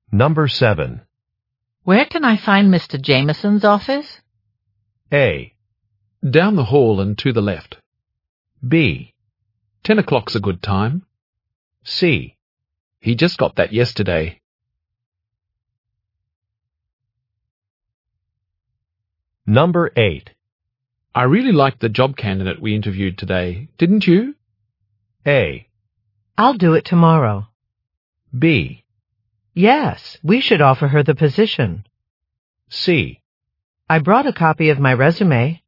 Number 7. Where can I find Mr. Jameson's office? A. Down the hall and to the left. B. 10 o'clock's a good time. C. He just got that yesterday. Number 8. I really liked the job candidate we interviewed today, didn't you? A. I'll do it tomorrow. B. Yes, we should offer her the position. C. I brought a copy of my resume.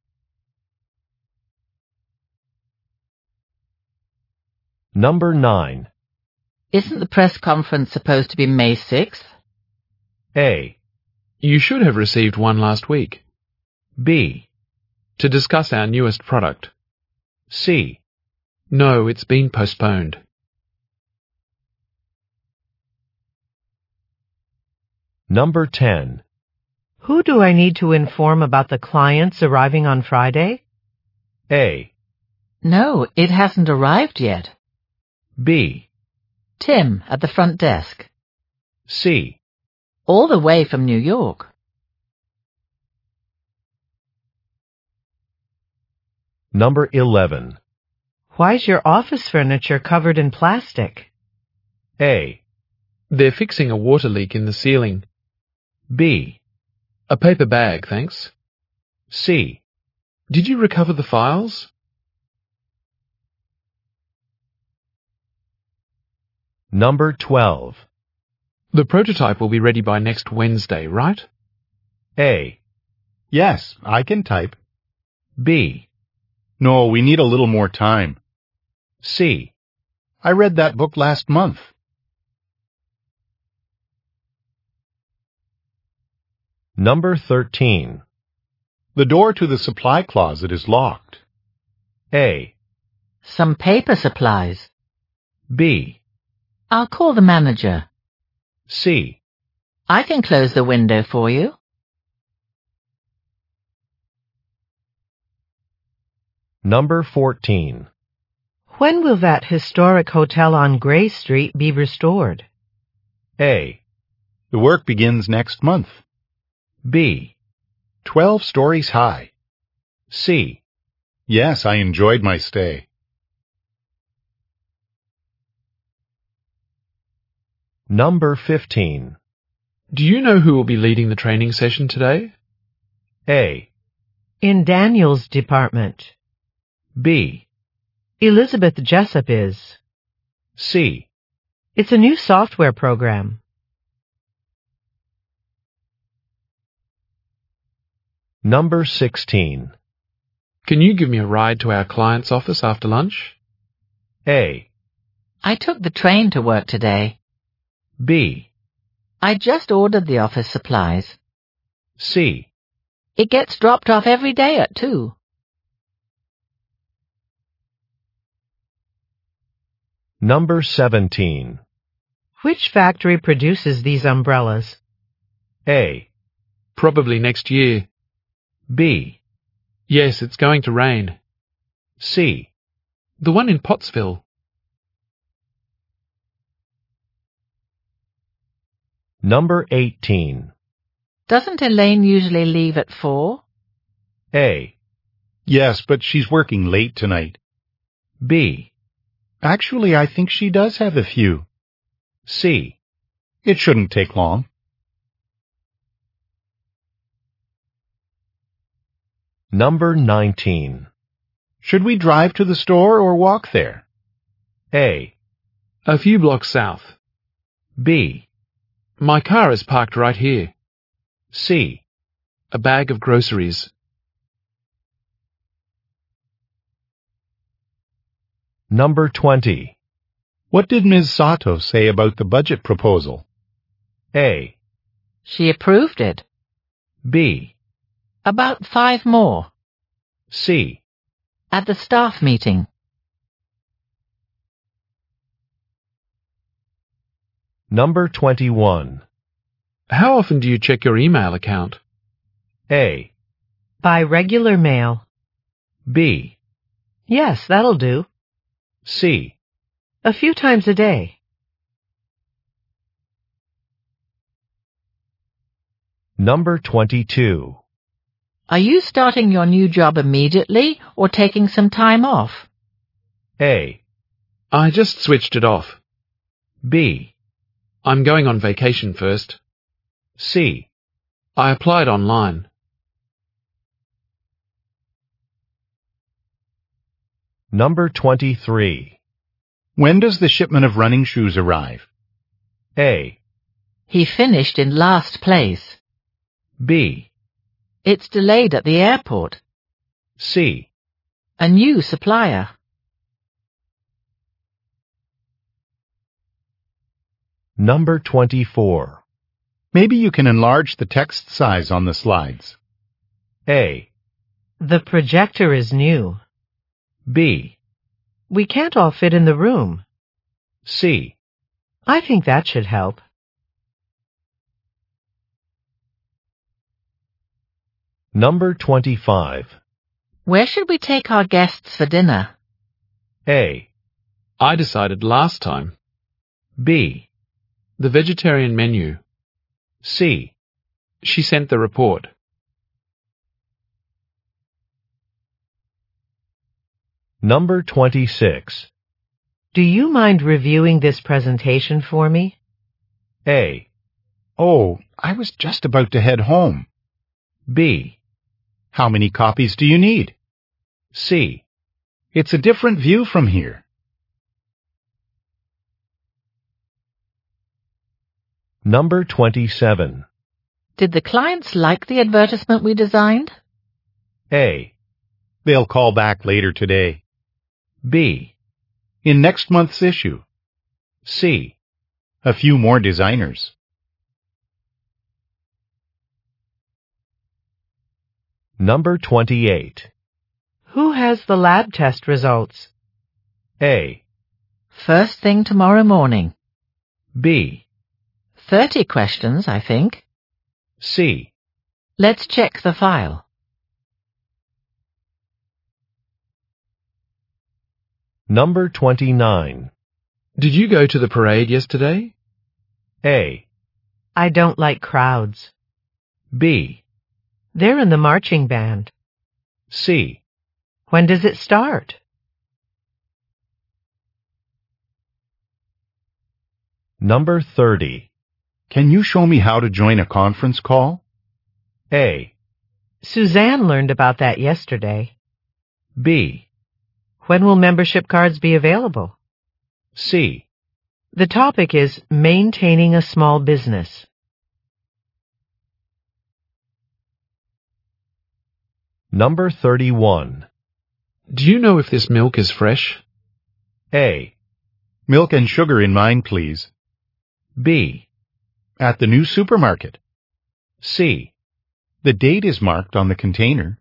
Number 9. Isn't the press conference supposed to be May 6th? A. You should have received one last week. B. To discuss our newest product. C. No, it's been postponed. Number 10. Who do I need to inform about the clients arriving on Friday? A. No, it hasn't arrived yet. B. Tim, at the front desk. C. All the way from New York. Number 11. Why's your office furniture covered in plastic? A. They're fixing a water leak in the ceiling. B. A paper bag, thanks. C. Did you recover the files? Number 12. The prototype will be ready by next Wednesday, right? A. Yes, I can type. B. No, we need a little more time. C. I read that book last month. Number 13. The door to the supply closet is locked. A. Some paper supplies. B. I'll call the manager. C. I can close the window for you. Number 14. When will that historic hotel on Gray Street be restored? A. The work begins next month. B. 12 stories high. C. Yes, I enjoyed my stay. Number 15. Do you know who will be leading the training session today? A. In Daniel's department. B. Elizabeth Jessup is. C. It's a new software program. Number 16. Can you give me a ride to our client's office after lunch? A. I took the train to work today. B. I just ordered the office supplies. C. It gets dropped off every day at 2. Number 17. Which factory produces these umbrellas? A. Probably next year. B. Yes, it's going to rain. C. The one in Pottsville. Number 18. Doesn't Elaine usually leave at 4? A. Yes, but she's working late tonight. B. Actually, I think she does have a few. C. It shouldn't take long. Number 19. Should we drive to the store or walk there? A. A few blocks south. B. My car is parked right here. C. A bag of groceries. Number 20. What did Ms. Sato say about the budget proposal? A. She approved it. B. About 5 more. C. At the staff meeting. Number 21. How often do you check your email account? A. By regular mail. B. Yes, that'll do. C. A few times a day. Number 22. Are you starting your new job immediately or taking some time off? A, I just switched it off. B, I'm going on vacation first. C. I applied online. Number 23. When does the shipment of running shoes arrive? A, He finished in last place. B, It's delayed at the airport. C. A new supplier. Number 24. Maybe you can enlarge the text size on the slides. A, The projector is new. B, We can't all fit in the room. C. I think that should help. Number 25. Where should we take our guests for dinner? A, I decided last time. B, The vegetarian menu. C. She sent the report. Number 26. Do you mind reviewing this presentation for me? A, Oh, I was just about to head home. B, How many copies do you need? C. It's a different view from here. Number 27. Did the clients like the advertisement we designed? A, They'll call back later today. B, In next month's issue. C. A few more designers. Number 28. Who has the lab test results? A, First thing tomorrow morning. B, 30 questions, I think. C. Let's check the file. Number 29. Did you go to the parade yesterday? A, I don't like crowds. B, They're in the marching band. C. When does it start? Number 30. Can you show me how to join a conference call? A, Suzanne learned about that yesterday. B, When will membership cards be available? C. The topic is maintaining a small business. Number 31. Do you know if this milk is fresh? A, Milk and sugar in mine, please. B, At the new supermarket. C. The date is marked on the container.